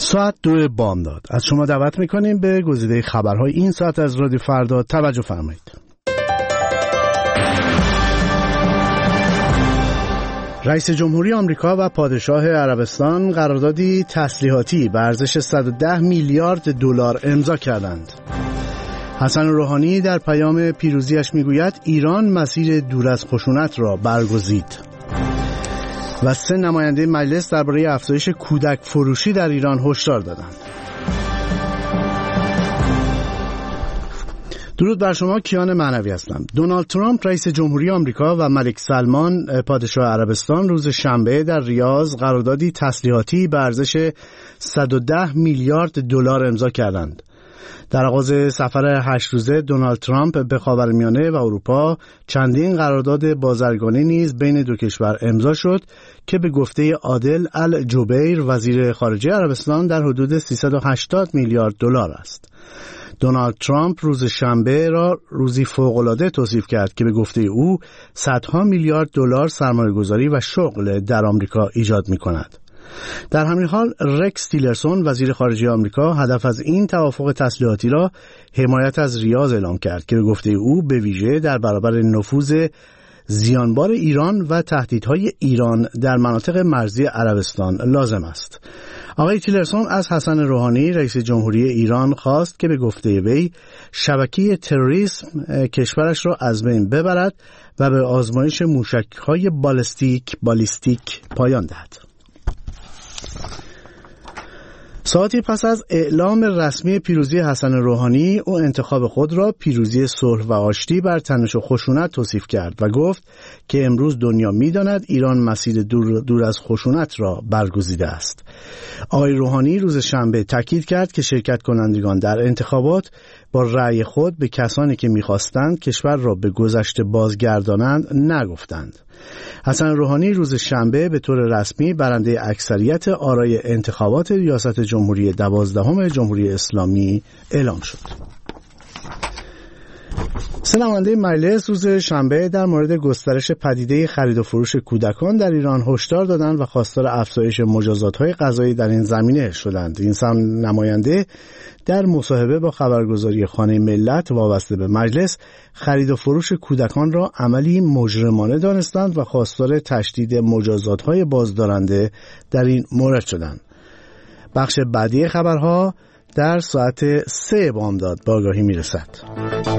ساعت 2 بامداد. از شما دعوت میکنیم به گزیده خبرهای این ساعت از رادیو فردا توجه فرمایید. رئیس جمهوری آمریکا و پادشاه عربستان قراردادی تسلیحاتی به ارزش 110 میلیارد دلار امضا کردند. حسن روحانی در پیام پیروزیش میگوید ایران مسیر دور از خشونت را برگزید. و 3 نماینده مجلس درباره افزایش کودک فروشی در ایران هشدار دادند. درود بر شما، کیان معنوی هستم. دونالد ترامپ رئیس جمهوری آمریکا و ملک سلمان پادشاه عربستان روز شنبه در ریاض قراردادی تسلیحاتی به ارزش 110 میلیارد دلار امضا کردند. در آغاز سفر 8 روزه دونالد ترامپ به خاورمیانه و اروپا چندین قرارداد بازرگانی نیز بین دو کشور امضا شد که به گفته عادل الجبیر وزیر خارجه عربستان در حدود 380 میلیارد دلار است. دونالد ترامپ روز شنبه را روزی فوق‌العاده توصیف کرد که به گفته او صدها میلیارد دلار سرمایه‌گذاری و شغل در آمریکا ایجاد می‌کند. در همین حال رکس تیلرسون وزیر خارجه آمریکا هدف از این توافق تسلیحاتی را حمایت از ریاض اعلام کرد که به گفته او به ویژه در برابر نفوذ زیانبار ایران و تهدیدهای ایران در مناطق مرزی عربستان لازم است. آقای تیلرسون از حسن روحانی رئیس جمهوری ایران خواست که به گفته وی شبکه تروریسم کشورش را از بین ببرد و به آزمایش موشک‌های بالیستیک پایان دهد. ساعتی پس از اعلام رسمی پیروزی حسن روحانی، او انتخاب خود را پیروزی صلح و آشتی بر تنش و خشونت توصیف کرد و گفت که امروز دنیا می‌داند ایران مسیر دور از خشونت را برگزیده است. آقای روحانی روز شنبه تاکید کرد که شرکت کنندگان در انتخابات با رأی خود به کسانی که می‌خواستند کشور را به گذشته بازگردانند نگفتند. حسن روحانی روز شنبه به طور رسمی برنده اکثریت آرای انتخابات ریاست جمهوری 12 جمهوری اسلامی اعلام شد. 3 نماینده مجلس روز شنبه در مورد گسترش پدیده خرید و فروش کودکان در ایران هشدار دادند و خواستار افزایش مجازات‌های قضایی در این زمینه شدند. این 3 نماینده در مصاحبه با خبرگزاری خانه ملت وابسته به مجلس خرید و فروش کودکان را عملی مجرمانه دانستند و خواستار تشدید مجازات‌های بازدارنده در این مورد شدند. بخش بعدی خبرها در ساعت 3 بامداد به آگاهی میرسد.